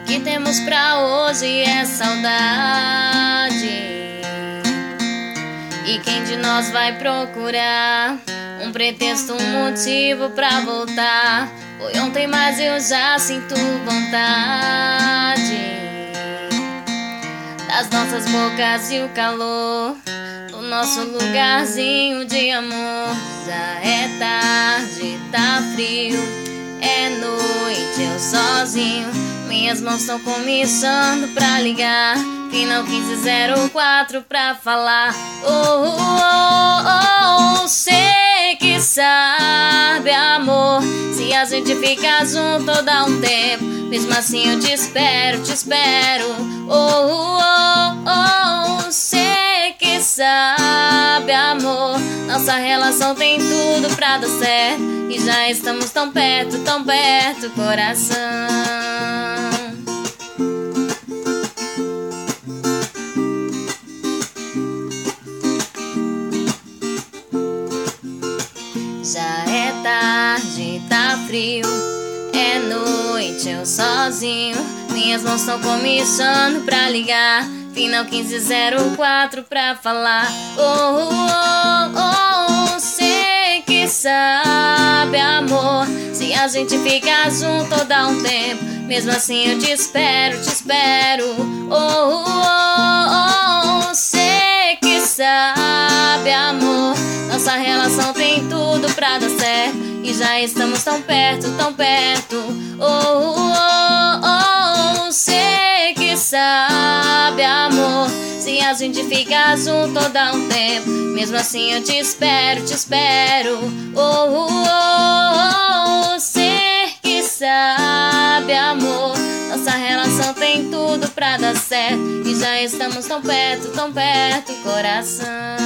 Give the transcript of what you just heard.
que temos pra hoje é saudade. E quem de nós vai procurar um pretexto, um motivo pra voltar? Foi ontem, mas eu já sinto vontade das nossas bocas e o calor do nosso lugarzinho de amor. Já é tarde, tá frio, é noite, eu sozinho. Minhas mãos estão começando pra ligar. Final 1504 pra falar. Oh, oh, oh, sei que sabe, amor, se a gente ficar junto dá um tempo. Mesmo assim eu te espero, te espero. Oh, oh, oh, sei que sabe, amor, nossa relação tem tudo pra dar certo. E já estamos tão perto, coração. Já é tarde, tá frio, é noite, eu sozinho. Minhas mãos estão começando pra ligar. Final 1504 pra falar. Oh, oh, oh, sei que sabe, amor, se a gente ficar junto dá um tempo. Mesmo assim eu te espero, te espero. Oh, oh, oh, sei que sabe, amor, nossa relação tem tudo pra dar certo. E já estamos tão perto, oh, oh, oh, sei que sabe, amor, se a gente ficar junto dá um tempo. Mesmo assim eu te espero, te espero. Oh, oh, oh, sei que sabe, amor, nossa relação tem tudo pra dar certo. E já estamos tão perto, coração.